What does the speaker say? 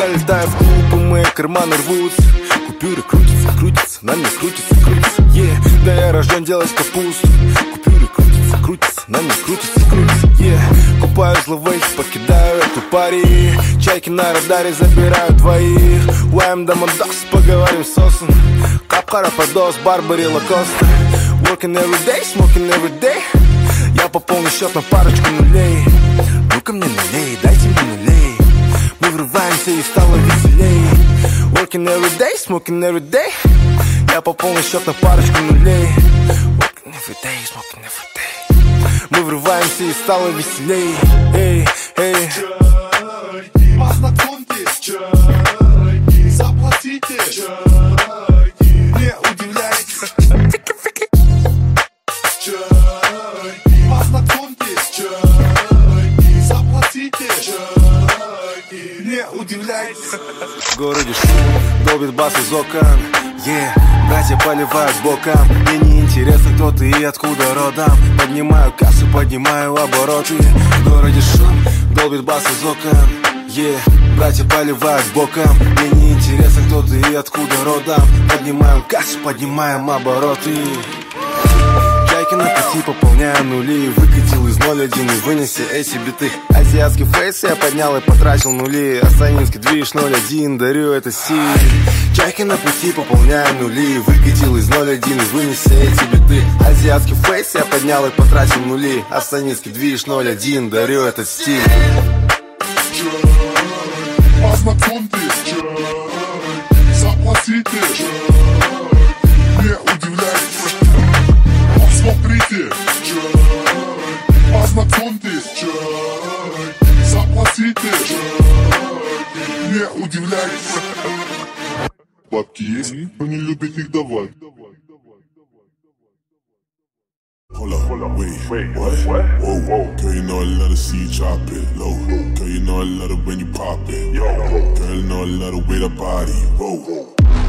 залетаю в клуб, и мои карманы рвутся. Купюры крутятся, крутятся, на мне крутятся, крутятся. Да я рожден делать капусту. Купюры крутятся, крутятся, на мне крутятся, крутятся. Купаю зловейс, покидаю эту пари. Чайки на радаре забирают двоих. Уайм да мандос, поговорим с Осом. Капхара подос, Барбари Лакоста. Working every day, smoking every day. Я пополню счет на парочку нулей. Ну-ка мне нулей, дайте мне нулей. Мы врываемся и стало веселей. Working every day, smoking every day. Я пополню счет на парочку нулей. Working every day, smoking every day. Мы врываемся и стало веселей. Эй, эй. Чайки, познакомьтесь, чайки, заплатите, чайки, не удивляйтесь. Чайки, познакомьтесь, чайки, заплатите, чайки, не удивляйтесь. В городе шум, долбит бас из окон. Братья поливают боком. Мне не интересно, кто ты и откуда родом. Поднимаю кассу, поднимаю обороты. В городе шум, долбит бас из окон. Братья поливают боком. Мне не интересно, кто ты и откуда родом. Поднимаем кассу, поднимаем обороты. Чайки на пути, пополняю нули. Выкатил из 0.1 и вынеси эти биты. Азиатский фейс я поднял и потратил нули. Астанинский движ 0.1, дарю это стиль. Чайки на пути, пополняю нули. Выкатил из 0.1 и вынеси эти биты. Азиатский фейс я поднял и потратил нули. Астанинский движ 0.1, дарю этот стиль. Познакомьтесь, чайки, заплатите, чайки, не удивляйтесь. Посмотрите, чайки, познакомьтесь, чайки, заплатите, чайки, не удивляйтесь. Бабки есть, но не любит их давать. Hold up, wait, what? Whoa, girl, you know I love to see you drop it low. Girl, you know I love it when you pop it. Girl, you know I love the way that body roll.